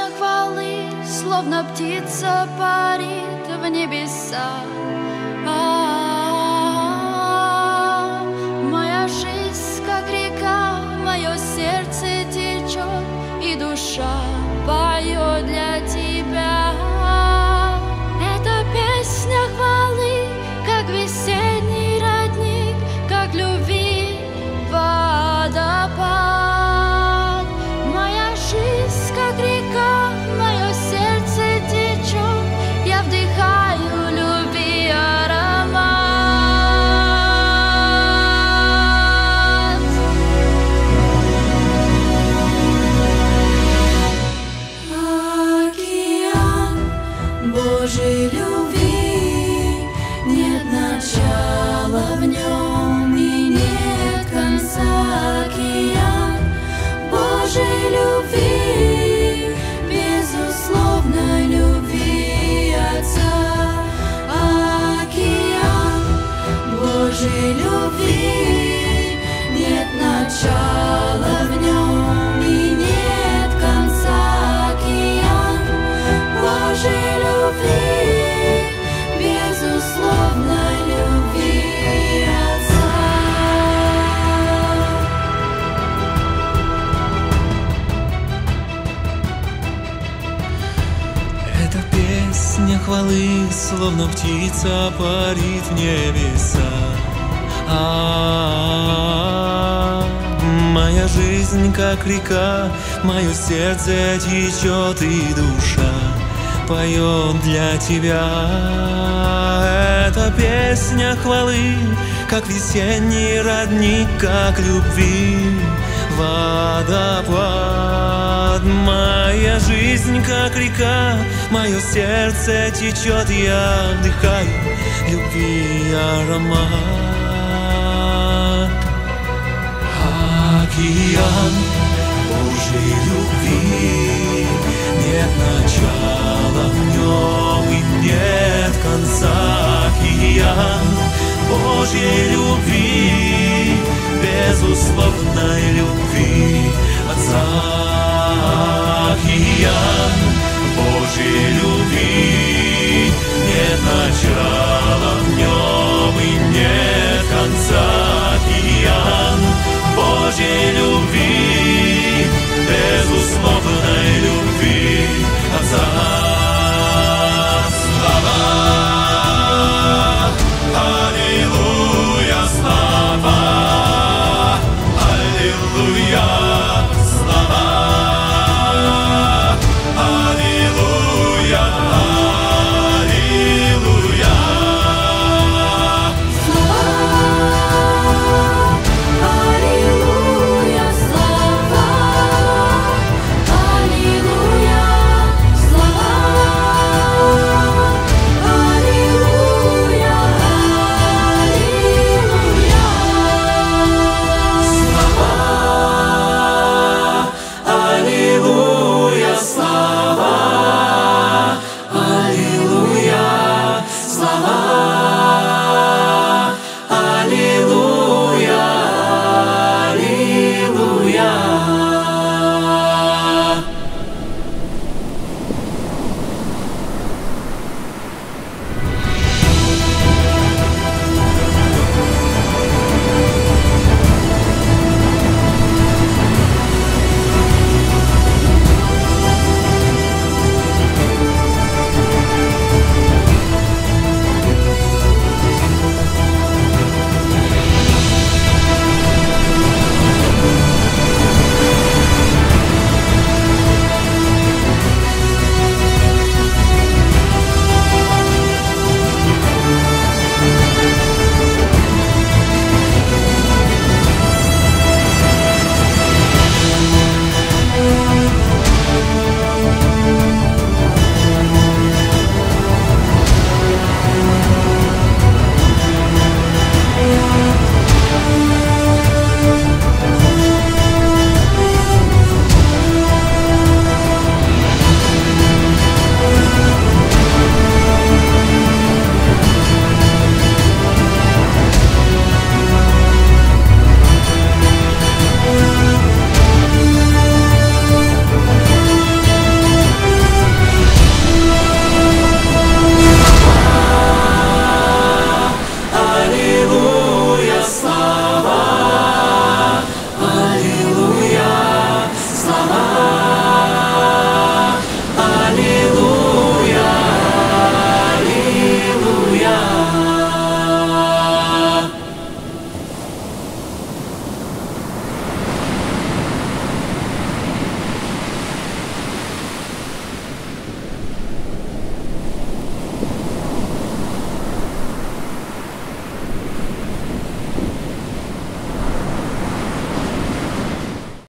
хвалы, словно птица парит в небеса. Моя жизнь, как река, мое сердце течет, и душа поет для тебя. Это песня хвалы, как весенний родник, как любви водопад. Моя жизнь, как река, мое сердце течет, я вдыхаю любви аромат. Океан Божьей любви, нет начала в нем и нет конца. Океан Божьей любви, безусловной любви Отца. Океан Божьей любви, нет начала в нем и нет конца. Океан Божьей любви, безусловной любви Отца. Это песня хвалы, словно птица парит в небеса. Моя жизнь, как река, мое сердце течет, и душа поет для тебя. Это песня хвалы, как весенний родник, как любви водопад. Моя жизнь, как река, мое сердце течет, я вдыхаю любви аромат. Океан Божьей любви, нет начала в нем и нет конца. Океан Божьей любви, безусловной любви Отца. Океан Божьей любви, нет начала